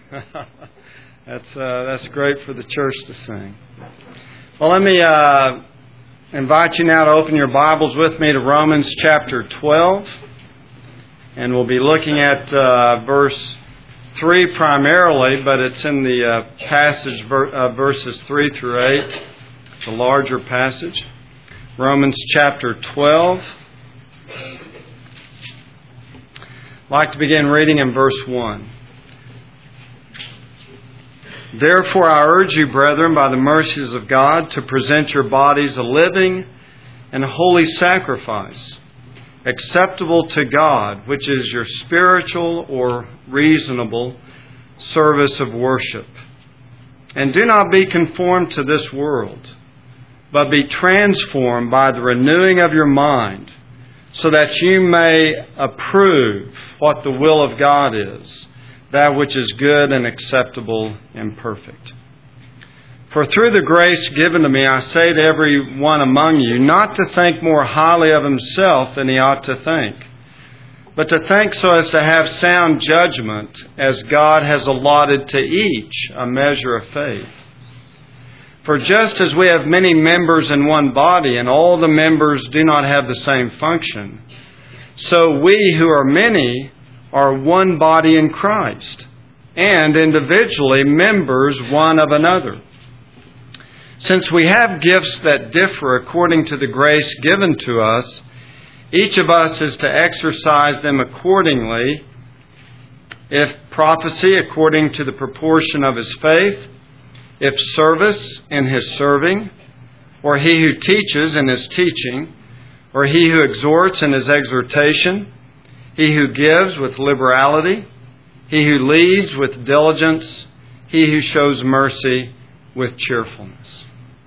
That's great for the church to sing. Well, let me invite you now to open your Bibles with me to Romans chapter 12. And we'll be looking at verse 3 primarily, but it's in the passage verses 3 through 8. It's a larger passage. Romans chapter 12. I'd like to begin reading in verse 1. Therefore I urge you, brethren, by the mercies of God, to present your bodies a living and holy sacrifice, acceptable to God, which is your spiritual or reasonable service of worship. And do not be conformed to this world, but be transformed by the renewing of your mind, so that you may approve what the will of God is, that which is good and acceptable and perfect. For through the grace given to me, I say to every one among you, not to think more highly of himself than he ought to think, but to think so as to have sound judgment, as God has allotted to each a measure of faith. For just as we have many members in one body, and all the members do not have the same function, so we who are many are one body in Christ, and individually members one of another. Since we have gifts that differ according to the grace given to us, each of us is to exercise them accordingly. If prophecy, according to the proportion of his faith; if service, in his serving; or he who teaches, in his teaching; or he who exhorts, in his exhortation; he who gives with liberality; he who leads with diligence; he who shows mercy with cheerfulness.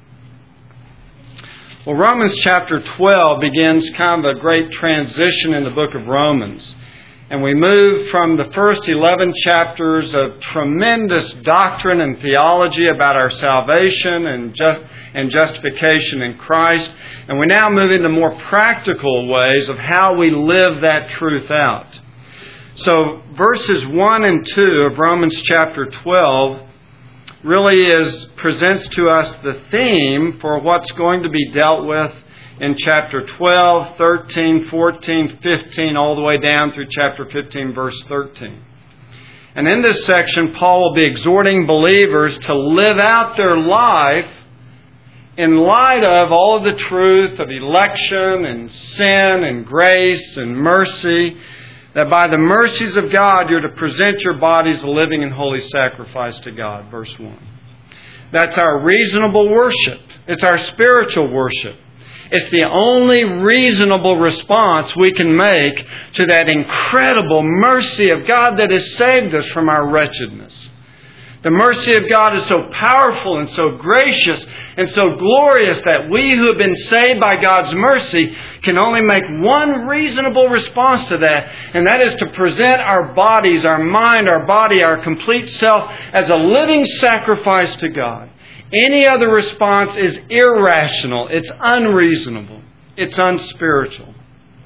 Well, Romans chapter 12 begins kind of a great transition in the book of Romans. And we move from the first 11 chapters of tremendous doctrine and theology about our salvation and justification in Christ. And we now move into more practical ways of how we live that truth out. So verses 1 and 2 of Romans chapter 12 really presents to us the theme for what's going to be dealt with in chapter 12, 13, 14, 15, all the way down through chapter 15, verse 13. And in this section, Paul will be exhorting believers to live out their life in light of all of the truth of election and sin and grace and mercy, that by the mercies of God, you're to present your bodies a living and holy sacrifice to God, verse 1. That's our reasonable worship. It's our spiritual worship. It's the only reasonable response we can make to that incredible mercy of God that has saved us from our wretchedness. The mercy of God is so powerful and so gracious and so glorious that we who have been saved by God's mercy can only make one reasonable response to that, and that is to present our bodies, our mind, our body, our complete self as a living sacrifice to God. Any other response is irrational. It's unreasonable. It's unspiritual.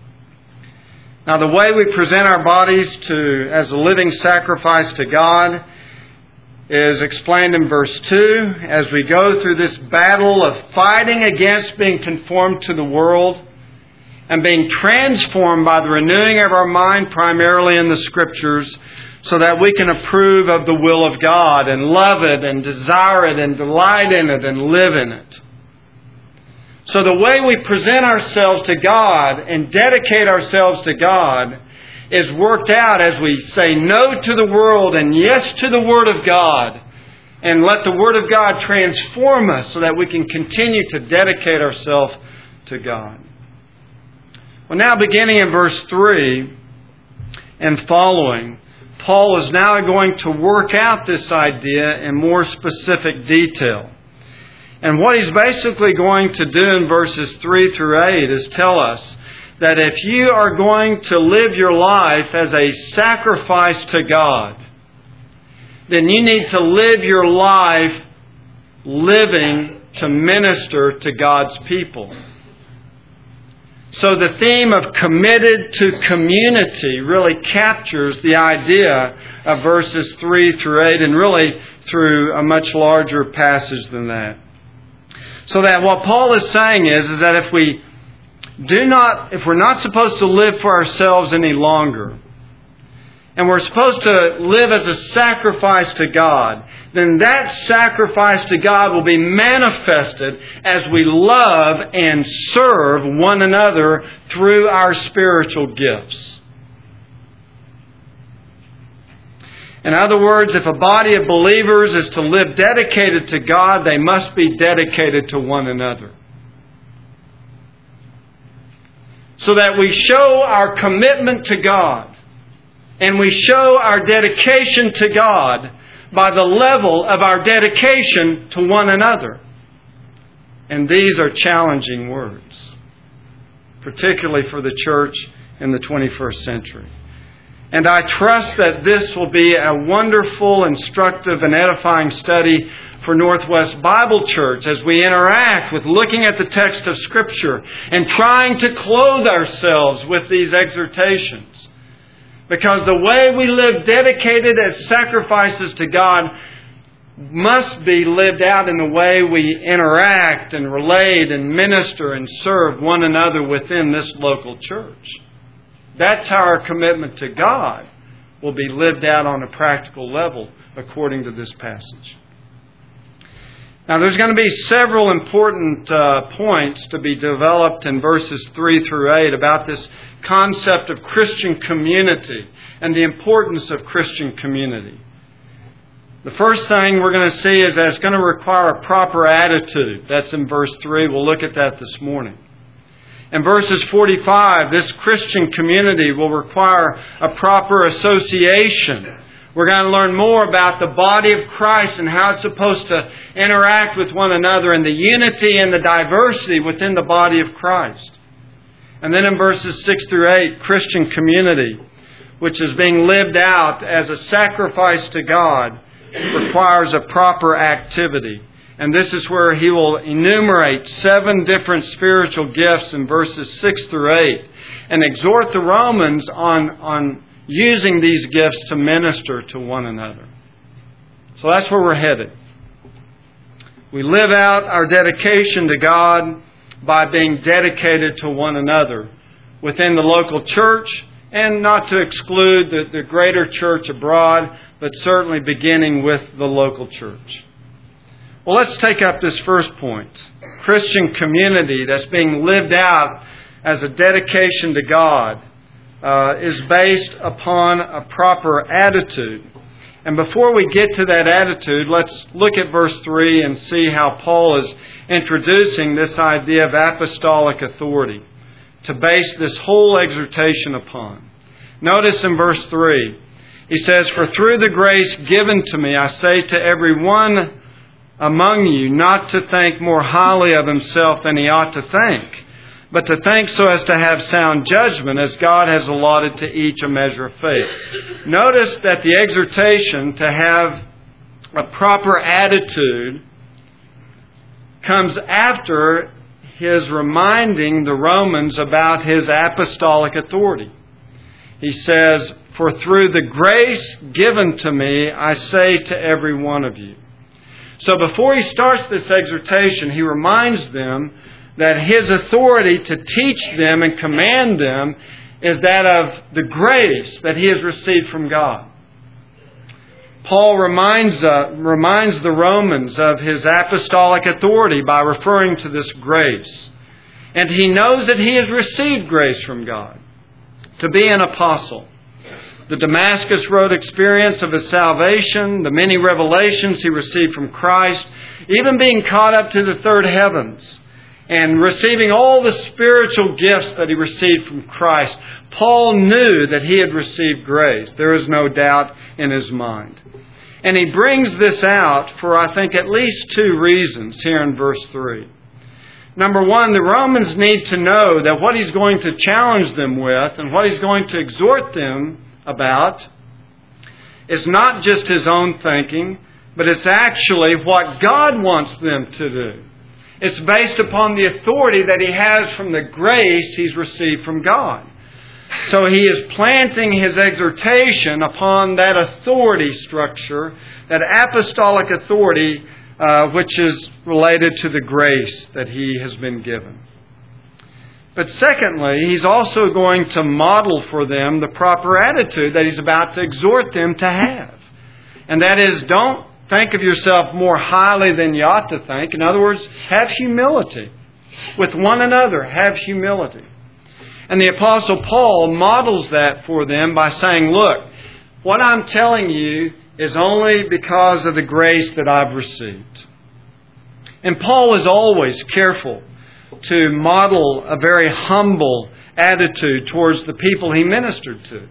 Now, the way we present our bodies as a living sacrifice to God is explained in verse 2 as we go through this battle of fighting against being conformed to the world and being transformed by the renewing of our mind, primarily in the Scriptures, so that we can approve of the will of God and love it and desire it and delight in it and live in it. So the way we present ourselves to God and dedicate ourselves to God is worked out as we say no to the world and yes to the Word of God, and let the Word of God transform us so that we can continue to dedicate ourselves to God. Well, now beginning in verse 3 and following, Paul is now going to work out this idea in more specific detail. And what he's basically going to do in verses 3 through 8 is tell us that if you are going to live your life as a sacrifice to God, then you need to live your life living to minister to God's people. So the theme of committed to community really captures the idea of verses 3 through 8 and really through a much larger passage than that. So that what Paul is saying is that if we're not supposed to live for ourselves any longer, and we're supposed to live as a sacrifice to God, then that sacrifice to God will be manifested as we love and serve one another through our spiritual gifts. In other words, if a body of believers is to live dedicated to God, they must be dedicated to one another. So that we show our commitment to God and we show our dedication to God by the level of our dedication to one another. And these are challenging words, particularly for the church in the 21st century. And I trust that this will be a wonderful, instructive, and edifying study for Northwest Bible Church as we interact with looking at the text of Scripture and trying to clothe ourselves with these exhortations. Because the way we live dedicated as sacrifices to God must be lived out in the way we interact and relate and minister and serve one another within this local church. That's how our commitment to God will be lived out on a practical level according to this passage. Now, there's going to be several important points to be developed in verses 3 through 8 about this concept of Christian community and the importance of Christian community. The first thing we're going to see is that it's going to require a proper attitude. That's in verse 3. We'll look at that this morning. In verses 45, this Christian community will require a proper association. We're going to learn more about the body of Christ and how it's supposed to interact with one another and the unity and the diversity within the body of Christ. And then in verses 6 through 8, Christian community, which is being lived out as a sacrifice to God, requires a proper activity. And this is where he will enumerate 7 different spiritual gifts in verses 6 through 8 and exhort the Romans on using these gifts to minister to one another. So that's where we're headed. We live out our dedication to God by being dedicated to one another within the local church, and not to exclude the greater church abroad, but certainly beginning with the local church. Well, let's take up this first point. Christian community that's being lived out as a dedication to God is based upon a proper attitude. And before we get to that attitude, let's look at verse 3 and see how Paul is introducing this idea of apostolic authority to base this whole exhortation upon. Notice in verse 3, he says, "For through the grace given to me, I say to every one among you not to think more highly of himself than he ought to think, but to think so as to have sound judgment, as God has allotted to each a measure of faith." Notice that the exhortation to have a proper attitude comes after his reminding the Romans about his apostolic authority. He says, "For through the grace given to me, I say to every one of you." So before he starts this exhortation, he reminds them that his authority to teach them and command them is that of the grace that he has received from God. Paul reminds the Romans of his apostolic authority by referring to this grace. And he knows that he has received grace from God to be an apostle. The Damascus Road experience of his salvation, the many revelations he received from Christ, even being caught up to the third heavens, and receiving all the spiritual gifts that he received from Christ, Paul knew that he had received grace. There is no doubt in his mind. And he brings this out for, I think, at least 2 reasons here in verse 3. Number 1, the Romans need to know that what he's going to challenge them with and what he's going to exhort them about is not just his own thinking, but it's actually what God wants them to do. It's based upon the authority that he has from the grace he's received from God. So he is planting his exhortation upon that authority structure, that apostolic authority, which is related to the grace that he has been given. But secondly, he's also going to model for them the proper attitude that he's about to exhort them to have. And that is, don't think of yourself more highly than you ought to think. In other words, have humility. With one another, have humility. And the Apostle Paul models that for them by saying, look, what I'm telling you is only because of the grace that I've received. And Paul is always careful to model a very humble attitude towards the people he ministered to.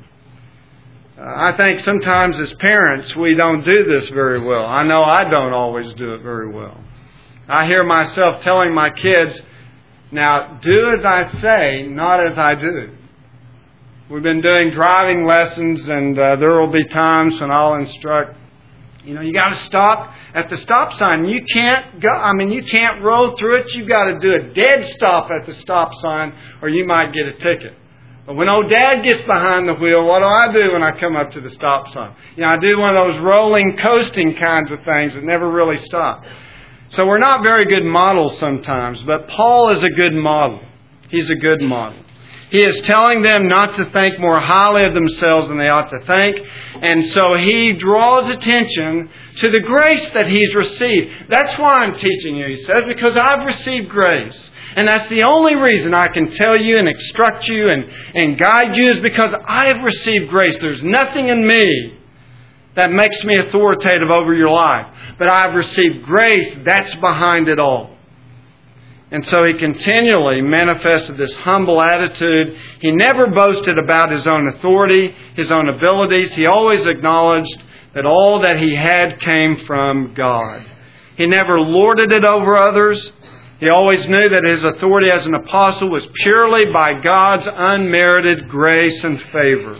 I think sometimes as parents we don't do this very well. I know I don't always do it very well. I hear myself telling my kids, now do as I say, not as I do. We've been doing driving lessons, and there will be times when I'll instruct, you got to stop at the stop sign. You can't go. You can't roll through it. You've got to do a dead stop at the stop sign, or you might get a ticket. But when old Dad gets behind the wheel, what do I do when I come up to the stop sign? I do one of those rolling, coasting kinds of things that never really stop. So we're not very good models sometimes, but Paul is a good model. He's a good model. He is telling them not to think more highly of themselves than they ought to think. And so he draws attention to the grace that he's received. That's why I'm teaching you, he says, because I've received grace. And that's the only reason I can tell you and instruct you and guide you is because I have received grace. There's nothing in me that makes me authoritative over your life. But I've received grace. That's behind it all. And so he continually manifested this humble attitude. He never boasted about his own authority, his own abilities. He always acknowledged that all that he had came from God. He never lorded it over others. He always knew that his authority as an apostle was purely by God's unmerited grace and favor.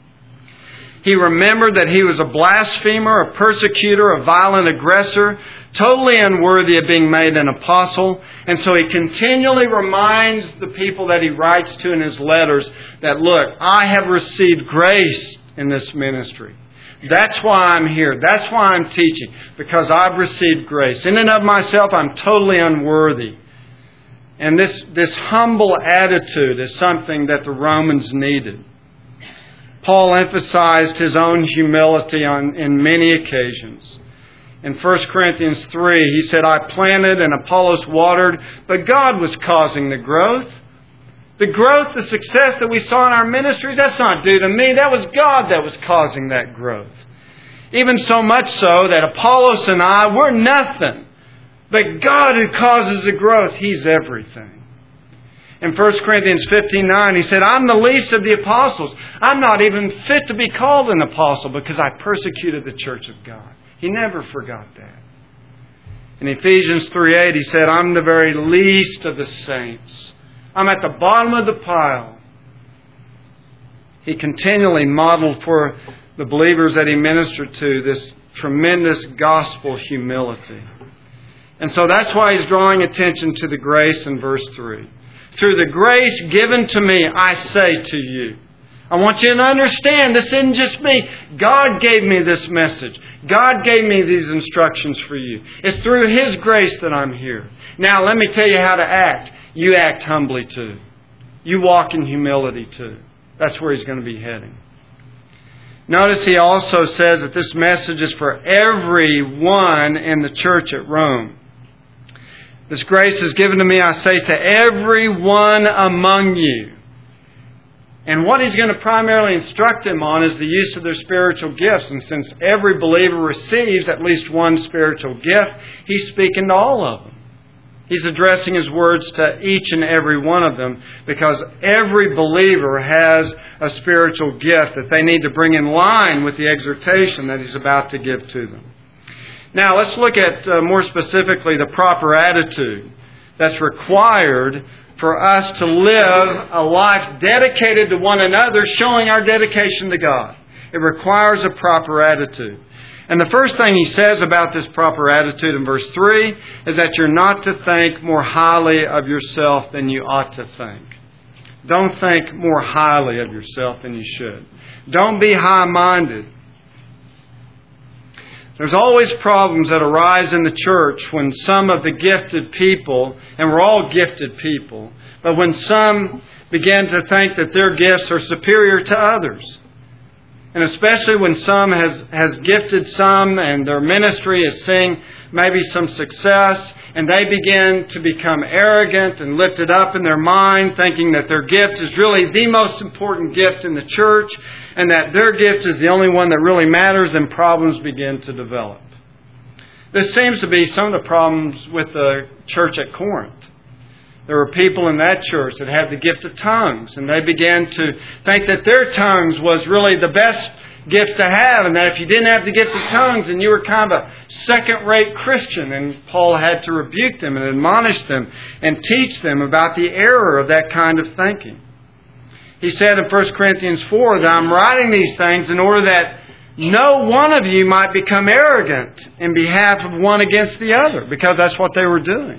He remembered that he was a blasphemer, a persecutor, a violent aggressor, totally unworthy of being made an apostle. And so he continually reminds the people that he writes to in his letters that, look, I have received grace in this ministry. That's why I'm here. That's why I'm teaching. Because I've received grace. In and of myself, I'm totally unworthy. And this humble attitude is something that the Romans needed. Paul emphasized his own humility in many occasions. In 1 Corinthians 3, he said, I planted and Apollos watered, but God was causing the growth. The growth, the success that we saw in our ministries, that's not due to me. That was God that was causing that growth. Even so much so that Apollos and I, we're nothing. But God who causes the growth, He's everything. In 1 Corinthians 15:9, he said, I'm the least of the apostles. I'm not even fit to be called an apostle because I persecuted the church of God. He never forgot that. In Ephesians 3:8, he said, I'm the very least of the saints. I'm at the bottom of the pile. He continually modeled for the believers that he ministered to this tremendous gospel humility. And so that's why he's drawing attention to the grace in verse 3. Through the grace given to me, I say to you. I want you to understand this isn't just me. God gave me this message. God gave me these instructions for you. It's through His grace that I'm here. Now let me tell you how to act. You act humbly too. You walk in humility too. That's where he's going to be heading. Notice he also says that this message is for everyone in the church at Rome. This grace is given to me, I say, to everyone among you. And what he's going to primarily instruct them on is the use of their spiritual gifts. And since every believer receives at least one spiritual gift, he's speaking to all of them. He's addressing his words to each and every one of them because every believer has a spiritual gift that they need to bring in line with the exhortation that he's about to give to them. Now, let's look at more specifically the proper attitude that's required for us to live a life dedicated to one another, showing our dedication to God. It requires a proper attitude. And the first thing he says about this proper attitude in verse 3 is that you're not to think more highly of yourself than you ought to think. Don't think more highly of yourself than you should. Don't be high-minded. There's always problems that arise in the church when some of the gifted people, and we're all gifted people, but when some begin to think that their gifts are superior to others. And especially when some has gifted some and their ministry is seeing maybe some success, and they begin to become arrogant and lifted up in their mind, thinking that their gift is really the most important gift in the church, and that their gift is the only one that really matters, then problems begin to develop. This seems to be some of the problems with the church at Corinth. There were people in that church that had the gift of tongues, and they began to think that their tongues was really the best gift to have, and that if you didn't have the gift of tongues, then you were kind of a second-rate Christian. And Paul had to rebuke them and admonish them and teach them about the error of that kind of thinking. He said in 1 Corinthians 4 that I'm writing these things in order that no one of you might become arrogant in behalf of one against the other, because that's what they were doing.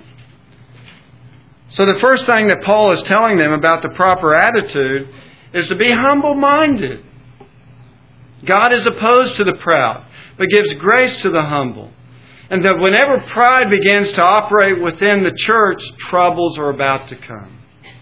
So the first thing that Paul is telling them about the proper attitude is to be humble-minded. God is opposed to the proud, but gives grace to the humble. And that whenever pride begins to operate within the church, troubles are about to come.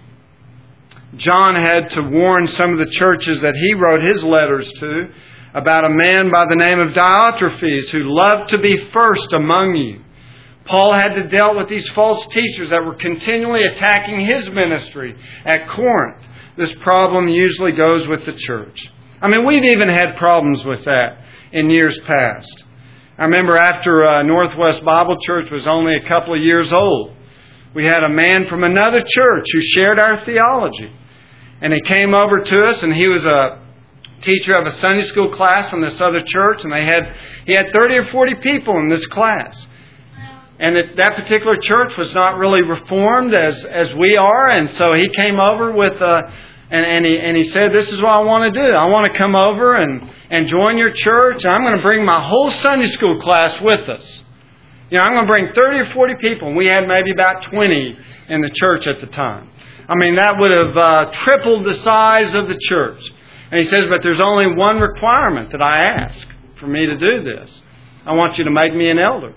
John had to warn some of the churches that he wrote his letters to about a man by the name of Diotrephes who loved to be first among you. Paul had to deal with these false teachers that were continually attacking his ministry at Corinth. This problem usually goes with the church. I mean, we've even had problems with that in years past. I remember after Northwest Bible Church was only a couple of years old, we had a man from another church who shared our theology. And he came over to us, and he was a teacher of a Sunday school class in this other church, and he had 30 or 40 people in this class. And that particular church was not really reformed as we are, and so he came over with and he said, "This is what I want to do. I want to come over and join your church. I'm going to bring my whole Sunday school class with us. You know, I'm going to bring 30 or 40 people." And we had maybe about 20 in the church at the time. I mean, that would have tripled the size of the church. And he says, "But there's only one requirement that I ask for me to do this. I want you to make me an elder.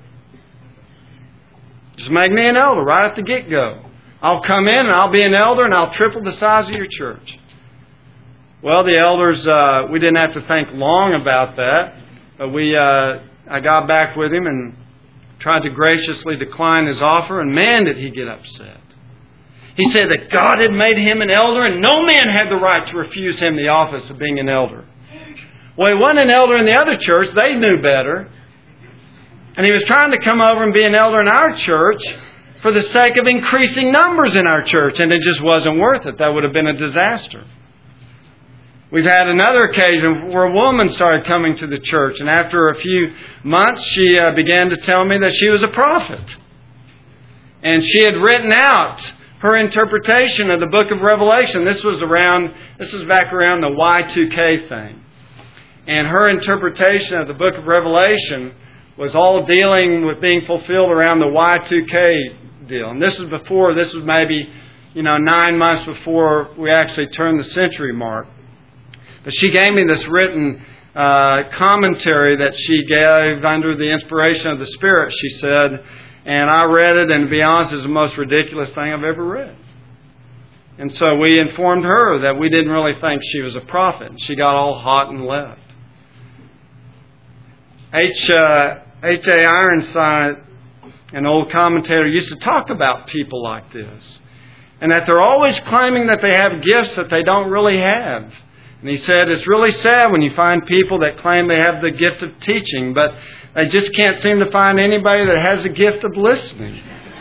Just make me an elder right at the get-go. I'll come in and I'll be an elder and I'll triple the size of your church." Well, the elders, we didn't have to think long about that. But I got back with him and tried to graciously decline his offer, and man, did he get upset. He said that God had made him an elder and no man had the right to refuse him the office of being an elder. Well, he wasn't an elder in the other church. They knew better. And he was trying to come over and be an elder in our church for the sake of increasing numbers in our church. And it just wasn't worth it. That would have been a disaster. We've had another occasion where a woman started coming to the church. And after a few months, she began to tell me that she was a prophet. And she had written out her interpretation of the book of Revelation. This was back around the Y2K thing. And her interpretation of the book of Revelation was all dealing with being fulfilled around the Y2K deal. And this was maybe 9 months before we actually turned the century mark. But she gave me this written commentary that she gave under the inspiration of the Spirit, she said, and I read it, and to be honest, it's the most ridiculous thing I've ever read. And so we informed her that we didn't really think she was a prophet. She got all hot and left. H.A. Ironside, an old commentator, used to talk about people like this. And that they're always claiming that they have gifts that they don't really have. And he said, it's really sad when you find people that claim they have the gift of teaching, but they just can't seem to find anybody that has the gift of listening.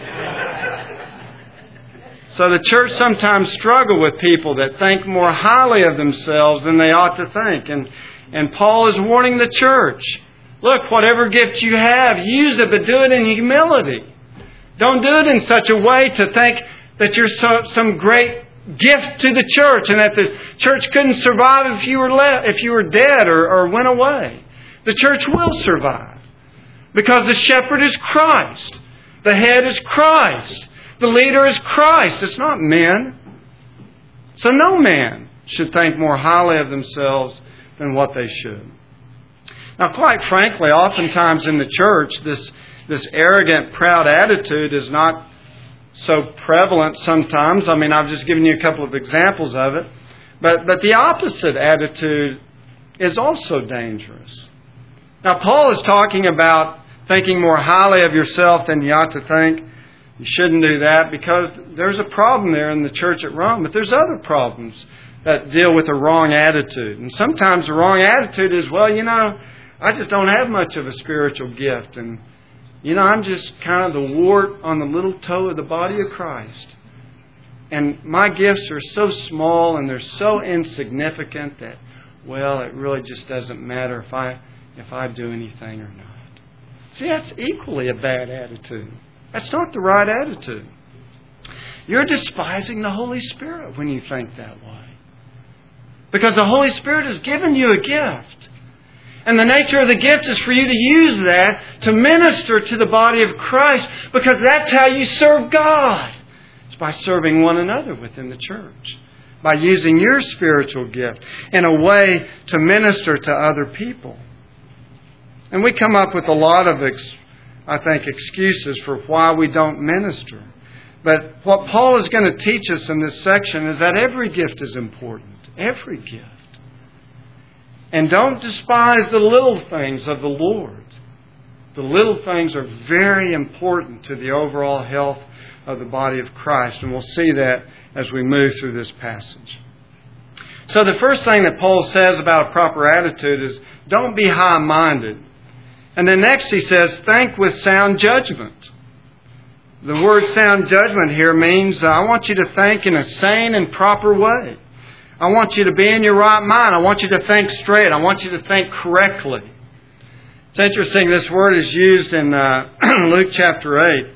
So the church sometimes struggle with people that think more highly of themselves than they ought to think. And Paul is warning the church. Look, whatever gift you have, use it, but do it in humility. Don't do it in such a way to think that you're some great gift to the church and that the church couldn't survive if you were dead or went away. The church will survive. Because the shepherd is Christ. The head is Christ. The leader is Christ. It's not men. So no man should think more highly of themselves than what they should. Now, quite frankly, oftentimes in the church, this arrogant, proud attitude is not so prevalent sometimes. I mean, I've just given you a couple of examples of it. But the opposite attitude is also dangerous. Now, Paul is talking about thinking more highly of yourself than you ought to think. You shouldn't do that because there's a problem there in the church at Rome. But there's other problems that deal with a wrong attitude. And sometimes the wrong attitude is, well, I just don't have much of a spiritual gift. And, I'm just kind of the wart on the little toe of the body of Christ. And my gifts are so small and they're so insignificant that, well, it really just doesn't matter if I do anything or not. See, that's equally a bad attitude. That's not the right attitude. You're despising the Holy Spirit when you think that way. Because the Holy Spirit has given you a gift. And the nature of the gift is for you to use that to minister to the body of Christ, because that's how you serve God. It's by serving one another within the church. By using your spiritual gift in a way to minister to other people. And we come up with a lot of, excuses for why we don't minister. But what Paul is going to teach us in this section is that every gift is important. Every gift. And don't despise the little things of the Lord. The little things are very important to the overall health of the body of Christ. And we'll see that as we move through this passage. So the first thing that Paul says about a proper attitude is don't be high-minded. And then next he says, think with sound judgment. The word sound judgment here means I want you to think in a sane and proper way. I want you to be in your right mind. I want you to think straight. I want you to think correctly. It's interesting, this word is used in Luke chapter 8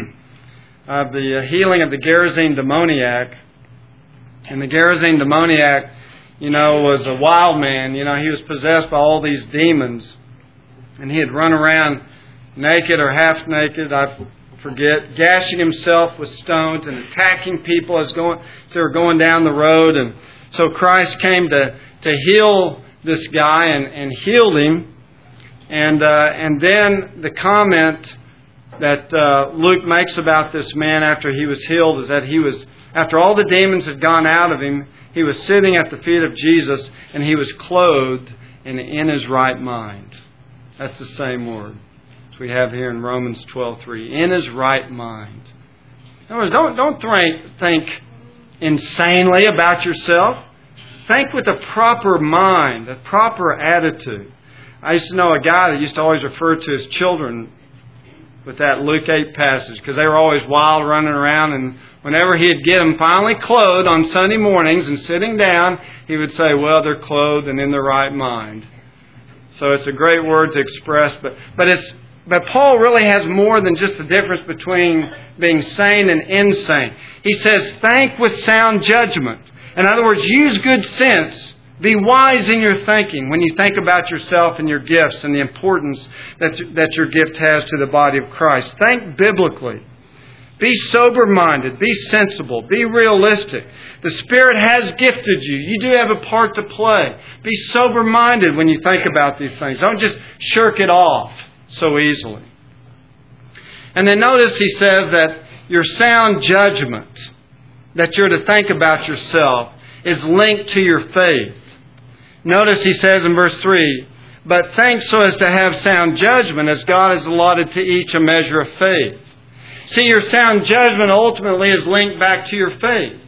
of the healing of the Gerasene demoniac. And the Gerasene demoniac, was a wild man. He was possessed by all these demons. And he had run around naked or half naked, I forget, gashing himself with stones and attacking people as they were going down the road. And so Christ came to heal this guy and healed him. And then the comment that Luke makes about this man after he was healed is that after all the demons had gone out of him, he was sitting at the feet of Jesus and he was clothed and in his right mind. That's the same word as we have here in Romans 12:3. In his right mind. In other words, don't think insanely about yourself. Think with a proper mind, a proper attitude. I used to know a guy that used to always refer to his children with that Luke 8 passage because they were always wild running around, and whenever he'd get them finally clothed on Sunday mornings and sitting down, he would say, well, they're clothed and in their right mind. So it's a great word to express, but Paul really has more than just the difference between being sane and insane. He says, think with sound judgment. In other words, use good sense. Be wise in your thinking when you think about yourself and your gifts and the importance that your gift has to the body of Christ. Think biblically. Be sober-minded. Be sensible. Be realistic. The Spirit has gifted you. You do have a part to play. Be sober-minded when you think about these things. Don't just shirk it off so easily. And then notice he says that your sound judgment that you're to think about yourself is linked to your faith. Notice he says in verse 3, but think so as to have sound judgment as God has allotted to each a measure of faith. See, your sound judgment ultimately is linked back to your faith.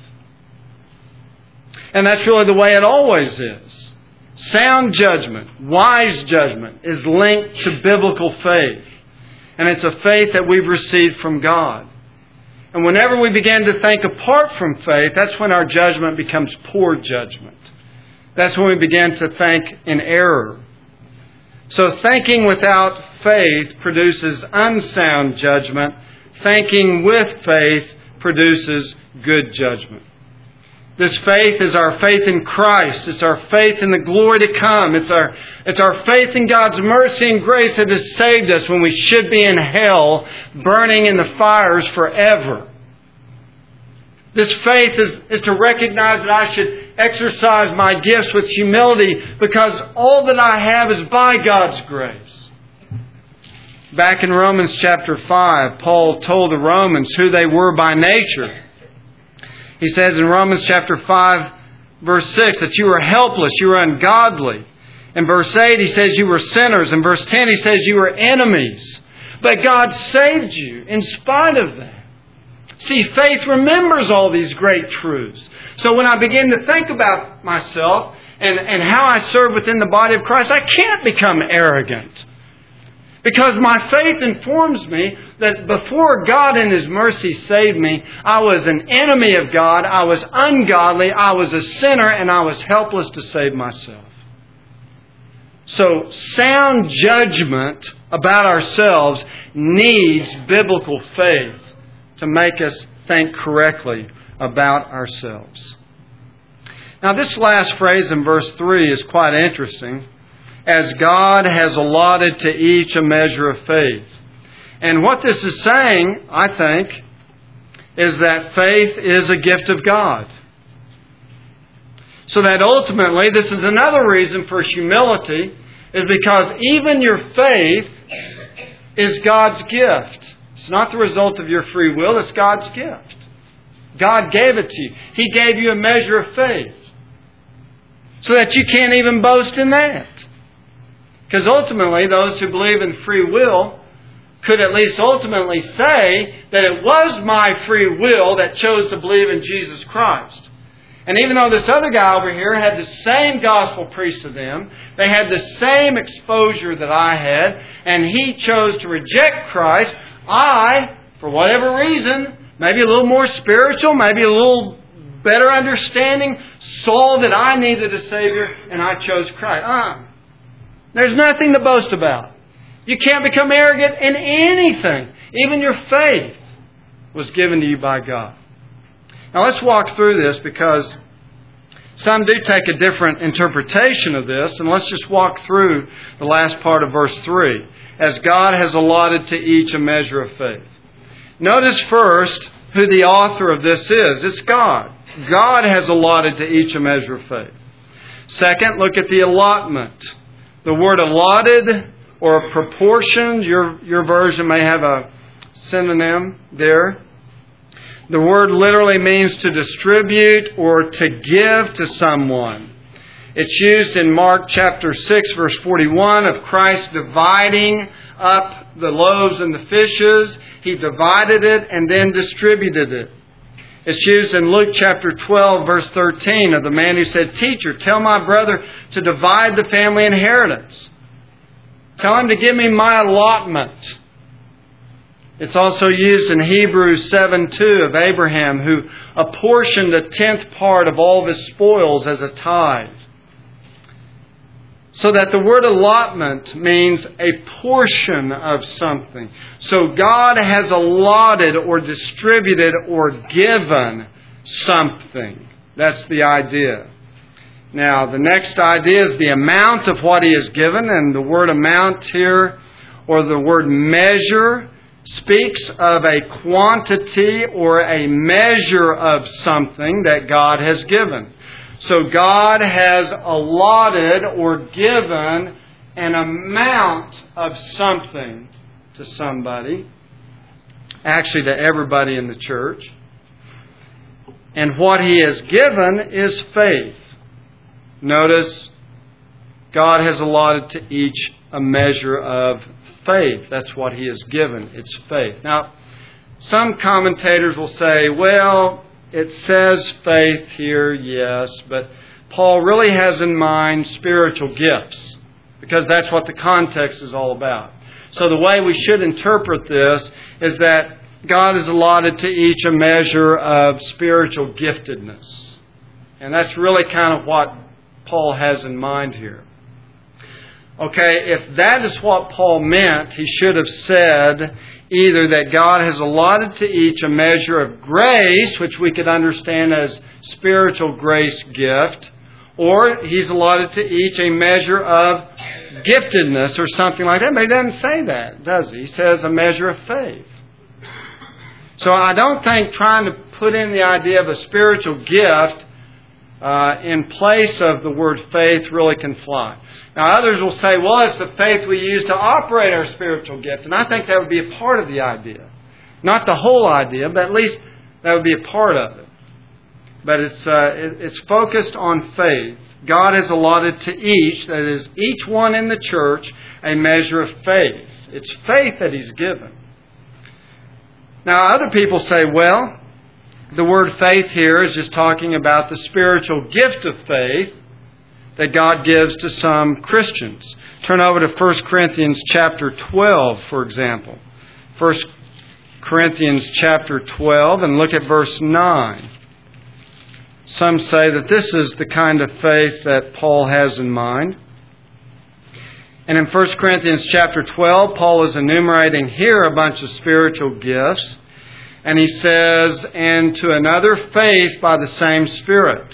And that's really the way it always is. Sound judgment, wise judgment, is linked to biblical faith. And it's a faith that we've received from God. And whenever we begin to think apart from faith, that's when our judgment becomes poor judgment. That's when we begin to think in error. So thinking without faith produces unsound judgment. Thinking with faith produces good judgment. This faith is our faith in Christ. It's our faith in the glory to come. It's our faith in God's mercy and grace that has saved us when we should be in hell, burning in the fires forever. This faith is to recognize that I should exercise my gifts with humility because all that I have is by God's grace. Back in Romans chapter 5, Paul told the Romans who they were by nature. He says in Romans chapter 5, verse 6, that you were helpless, you were ungodly. In verse 8, he says you were sinners. In verse 10, he says you were enemies. But God saved you in spite of that. See, faith remembers all these great truths. So when I begin to think about myself and how I serve within the body of Christ, I can't become arrogant. Because my faith informs me that before God in His mercy saved me, I was an enemy of God, I was ungodly, I was a sinner, and I was helpless to save myself. So sound judgment about ourselves needs biblical faith to make us think correctly about ourselves. Now this last phrase in verse 3 is quite interesting. As God has allotted to each a measure of faith. And what this is saying, I think, is that faith is a gift of God. So that ultimately, this is another reason for humility, is because even your faith is God's gift. It's not the result of your free will, it's God's gift. God gave it to you. He gave you a measure of faith. So that you can't even boast in that. Because ultimately, those who believe in free will could at least ultimately say that it was my free will that chose to believe in Jesus Christ. And even though this other guy over here had the same gospel preached to them, they had the same exposure that I had, and he chose to reject Christ, I, for whatever reason, maybe a little more spiritual, maybe a little better understanding, saw that I needed a Savior, and I chose Christ. There's nothing to boast about. You can't become arrogant in anything. Even your faith was given to you by God. Now let's walk through this because some do take a different interpretation of this. And let's just walk through the last part of verse 3. As God has allotted to each a measure of faith. Notice first who the author of this is. It's God. God has allotted to each a measure of faith. Second, look at the allotment. The word allotted or proportioned, your version may have a synonym there. The word literally means to distribute or to give to someone. It's used in Mark chapter 6, verse 41 of Christ dividing up the loaves and the fishes. He divided it and then distributed it. It's used in Luke chapter 12, verse 13 of the man who said, "Teacher, tell my brother to divide the family inheritance. Tell him to give me my allotment." It's also used in Hebrews 7:2 of Abraham, who apportioned a 10th part of all of his spoils as a tithe. So that the word allotment means a portion of something. So God has allotted or distributed or given something. That's the idea. Now, the next idea is the amount of what He has given. And the word amount here, or the word measure, speaks of a quantity or a measure of something that God has given. So God has allotted or given an amount of something to somebody, actually to everybody in the church. And what He has given is faith. Notice, God has allotted to each a measure of faith. That's what He has given. It's faith. Now, some commentators will say, well, it says faith here, yes, but Paul really has in mind spiritual gifts, because that's what the context is all about. So the way we should interpret this is that God has allotted to each a measure of spiritual giftedness. And that's really kind of what Paul has in mind here. Okay, if that is what Paul meant, he should have said either that God has allotted to each a measure of grace, which we could understand as spiritual grace gift, or He's allotted to each a measure of giftedness or something like that. But He doesn't say that, does He? He says a measure of faith. So I don't think trying to put in the idea of a spiritual gift in place of the word faith really can fly. Now others will say, well, it's the faith we use to operate our spiritual gift. And I think that would be a part of the idea. Not the whole idea, but at least that would be a part of it. But it's focused on faith. God has allotted to each, that is, each one in the church, a measure of faith. It's faith that He's given. Now other people say, well, the word faith here is just talking about the spiritual gift of faith that God gives to some Christians. Turn over to 1 Corinthians chapter 12, for example. 1 Corinthians chapter 12, and look at verse 9. Some say that this is the kind of faith that Paul has in mind. And in 1 Corinthians chapter 12, Paul is enumerating here a bunch of spiritual gifts. And he says, and to another faith by the same Spirit.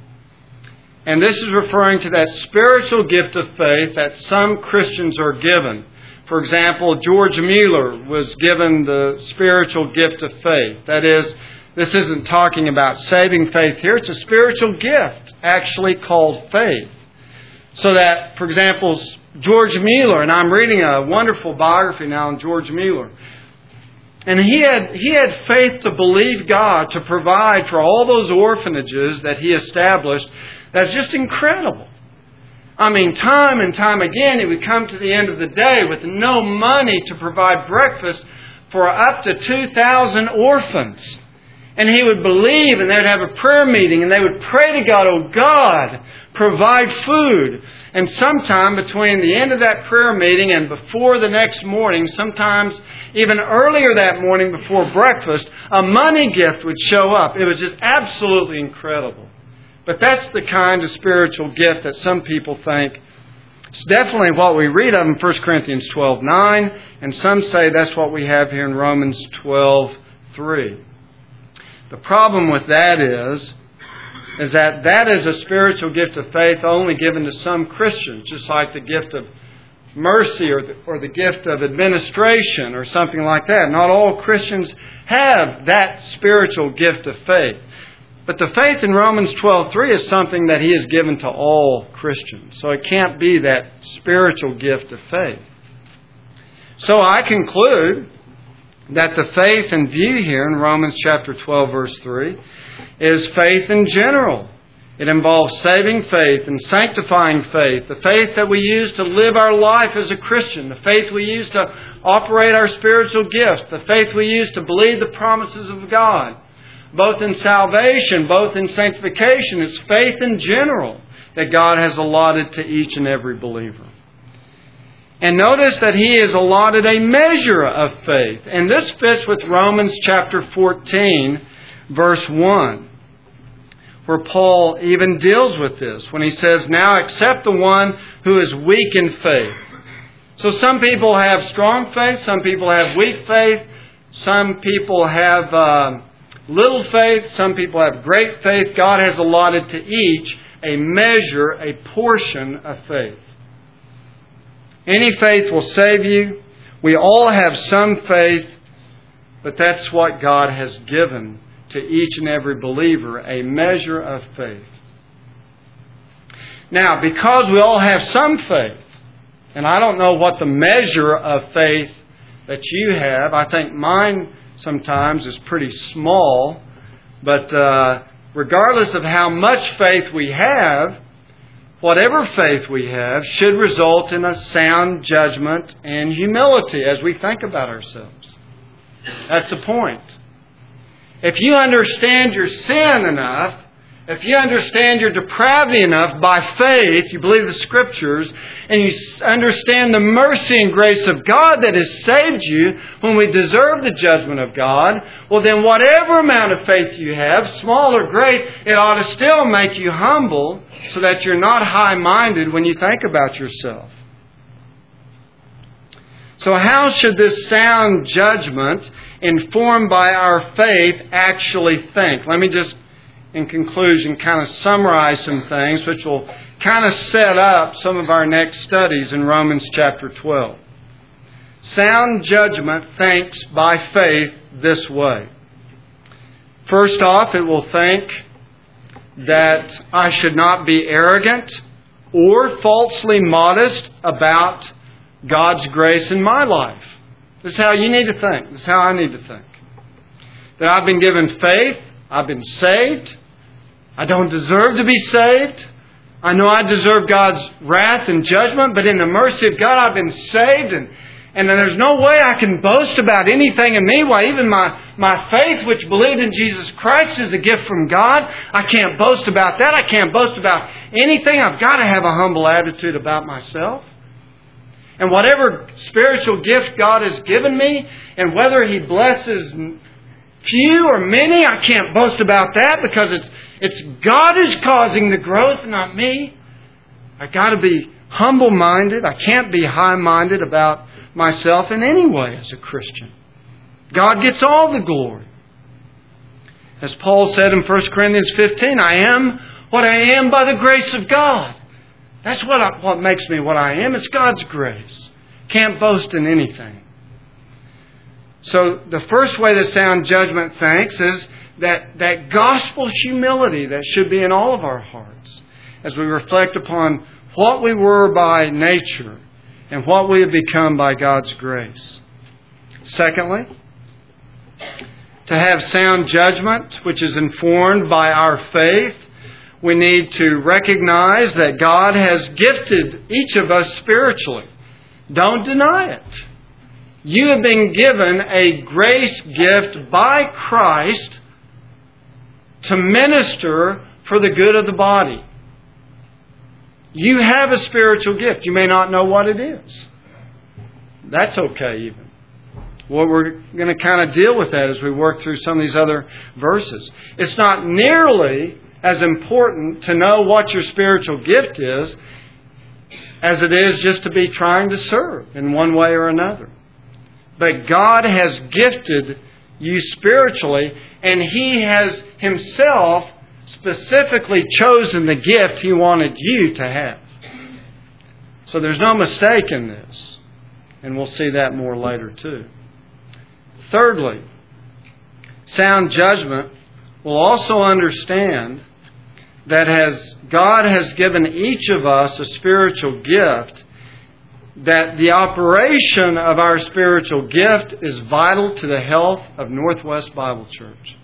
And this is referring to that spiritual gift of faith that some Christians are given. For example, George Mueller was given the spiritual gift of faith. That is, this isn't talking about saving faith here. It's a spiritual gift, actually called faith. So that, for example, George Mueller, and I'm reading a wonderful biography now on George Mueller, and he had faith to believe God to provide for all those orphanages that he established. That's just incredible. I mean, time and time again, he would come to the end of the day with no money to provide breakfast for up to 2,000 orphans. And he would believe, and they'd have a prayer meeting, and they would pray to God, oh God, provide food. And sometime between the end of that prayer meeting and before the next morning, sometimes even earlier that morning before breakfast, a money gift would show up. It was just absolutely incredible. But that's the kind of spiritual gift that some people think. It's definitely what we read of in 1 Corinthians 12:9, and some say that's what we have here in Romans 12:3. The problem with that is that is a spiritual gift of faith only given to some Christians, just like the gift of mercy or the gift of administration or something like that. Not all Christians have that spiritual gift of faith. But the faith in Romans 12:3 is something that He has given to all Christians. So it can't be that spiritual gift of faith. So I conclude that the faith in view here in Romans chapter 12, verse 3, is faith in general. It involves saving faith and sanctifying faith, the faith that we use to live our life as a Christian, the faith we use to operate our spiritual gifts, the faith we use to believe the promises of God, both in salvation, both in sanctification. It's faith in general that God has allotted to each and every believer. And notice that He has allotted a measure of faith. And this fits with Romans chapter 14, verse 1, where Paul even deals with this when he says, now accept the one who is weak in faith. So some people have strong faith, some people have weak faith, some people have little faith, some people have great faith. God has allotted to each a measure, a portion of faith. Any faith will save you. We all have some faith, but that's what God has given to each and every believer, a measure of faith. Now, because we all have some faith, and I don't know what the measure of faith that you have, I think mine sometimes is pretty small, but regardless of how much faith we have, whatever faith we have should result in a sound judgment and humility as we think about ourselves. That's the point. If you understand your sin enough, if you understand your depravity enough by faith, you believe the Scriptures, and you understand the mercy and grace of God that has saved you when we deserve the judgment of God, well then whatever amount of faith you have, small or great, it ought to still make you humble so that you're not high-minded when you think about yourself. So how should this sound judgment, informed by our faith, actually think? Let me just, in conclusion, kind of summarize some things which will kind of set up some of our next studies in Romans chapter 12. Sound judgment thinks by faith this way. First off, it will think that I should not be arrogant or falsely modest about God's grace in my life. This is how you need to think. This is how I need to think. That I've been given faith. I've been saved. I don't deserve to be saved. I know I deserve God's wrath and judgment, but in the mercy of God I've been saved, and there's no way I can boast about anything in me. Why, even my faith, which believed in Jesus Christ, is a gift from God. I can't boast about that. I can't boast about anything. I've got to have a humble attitude about myself. And whatever spiritual gift God has given me, and whether He blesses few or many, I can't boast about that, because it's God who's causing the growth, not me. I've got to be humble-minded. I can't be high-minded about myself in any way as a Christian. God gets all the glory. As Paul said in 1 Corinthians 15, I am what I am by the grace of God. That's what makes me what I am. It's God's grace. Can't boast in anything. So the first way that sound judgment thinks is that gospel humility that should be in all of our hearts as we reflect upon what we were by nature and what we have become by God's grace. Secondly, to have sound judgment which is informed by our faith, we need to recognize that God has gifted each of us spiritually. Don't deny it. You have been given a grace gift by Christ to minister for the good of the body. You have a spiritual gift. You may not know what it is. That's okay even. Well, we're going to kind of deal with that as we work through some of these other verses. It's not nearly as important to know what your spiritual gift is as it is just to be trying to serve in one way or another. But God has gifted you spiritually, and He has Himself specifically chosen the gift He wanted you to have. So there's no mistake in this. And we'll see that more later too. Thirdly, sound judgment will also understand that as God has given each of us a spiritual gift, that the operation of our spiritual gift is vital to the health of Northwest Bible Church.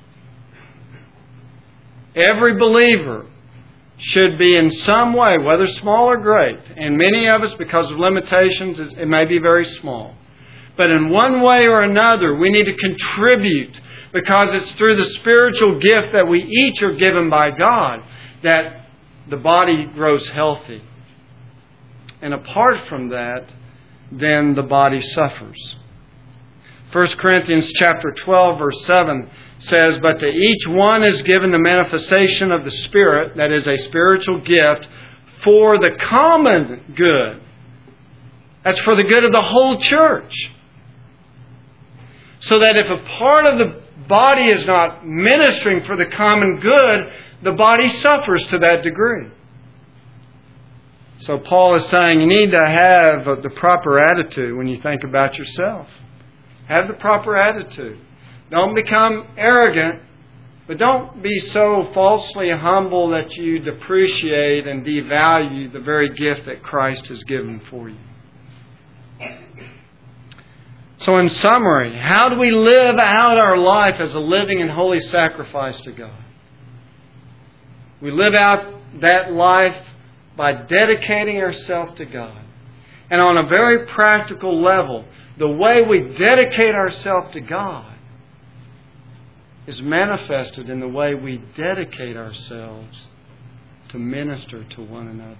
Every believer should be in some way, whether small or great, and many of us, because of limitations, it may be very small. But in one way or another, we need to contribute, because it's through the spiritual gift that we each are given by God that the body grows healthy. And apart from that, then the body suffers. 1 Corinthians chapter 12, verse 7 says, But to each one is given the manifestation of the Spirit, that is a spiritual gift, for the common good. That's for the good of the whole church. So that if a part of the body is not ministering for the common good, the body suffers to that degree. So Paul is saying you need to have the proper attitude when you think about yourself. Have the proper attitude. Don't become arrogant, but don't be so falsely humble that you depreciate and devalue the very gift that Christ has given for you. So in summary, how do we live out our life as a living and holy sacrifice to God? We live out that life by dedicating ourselves to God. And on a very practical level, the way we dedicate ourselves to God is manifested in the way we dedicate ourselves to minister to one another.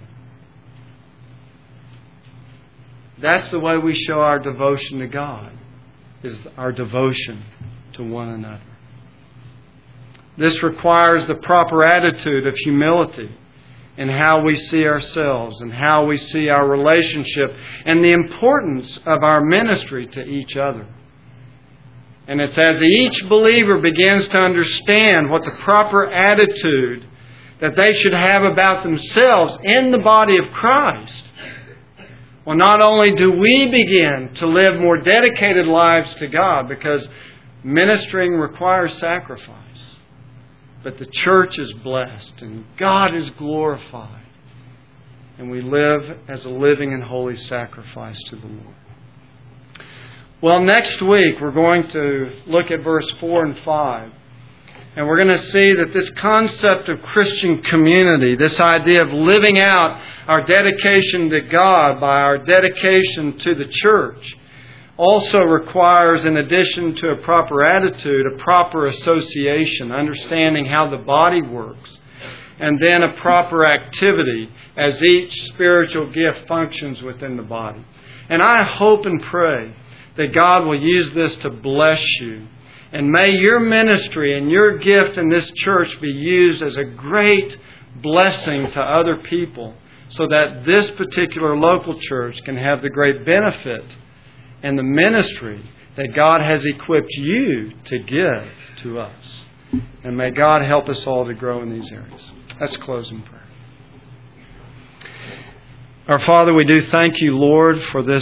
That's the way we show our devotion to God, is our devotion to one another. This requires the proper attitude of humility in how we see ourselves and how we see our relationship and the importance of our ministry to each other. And it's as each believer begins to understand what the proper attitude that they should have about themselves in the body of Christ. Well, not only do we begin to live more dedicated lives to God, because ministering requires sacrifice, but the church is blessed and God is glorified. And we live as a living and holy sacrifice to the Lord. Well, next week we're going to look at verse 4 and 5. And we're going to see that this concept of Christian community, this idea of living out our dedication to God by our dedication to the church, also requires, in addition to a proper attitude, a proper association, understanding how the body works, and then a proper activity as each spiritual gift functions within the body. And I hope and pray that God will use this to bless you. And may your ministry and your gift in this church be used as a great blessing to other people, so that this particular local church can have the great benefit and the ministry that God has equipped you to give to us. And may God help us all to grow in these areas. Let's close in prayer. Our Father, we do thank you, Lord, for this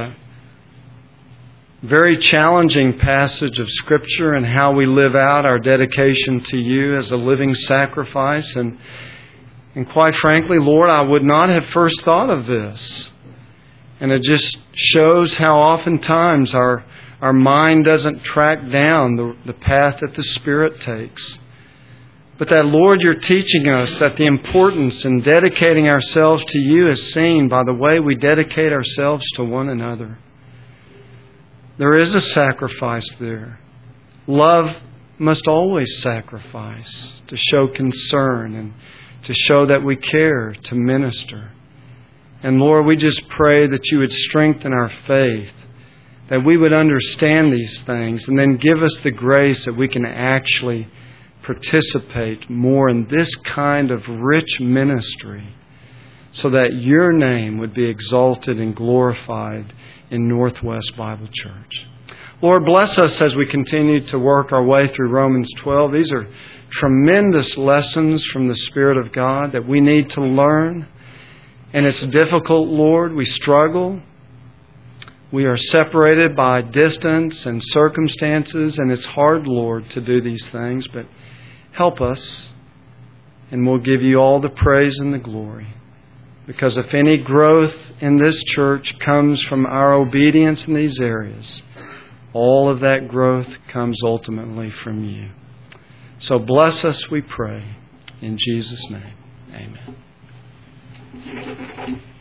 very challenging passage of Scripture and how we live out our dedication to you as a living sacrifice. And quite frankly, Lord, I would not have first thought of this. And it just shows how oftentimes our mind doesn't track down the path that the Spirit takes. But that, Lord, you're teaching us that the importance in dedicating ourselves to you is seen by the way we dedicate ourselves to one another. There is a sacrifice there. Love must always sacrifice to show concern and to show that we care, to minister. And Lord, we just pray that you would strengthen our faith, that we would understand these things, and then give us the grace that we can actually participate more in this kind of rich ministry, so that your name would be exalted and glorified in Northwest Bible Church. Lord, bless us as we continue to work our way through Romans 12. These are tremendous lessons from the Spirit of God that we need to learn. And it's difficult, Lord. We struggle. We are separated by distance and circumstances, and it's hard, Lord, to do these things. But help us, and we'll give you all the praise and the glory. Because if any growth in this church comes from our obedience in these areas, all of that growth comes ultimately from you. So bless us, we pray. In Jesus' name, amen.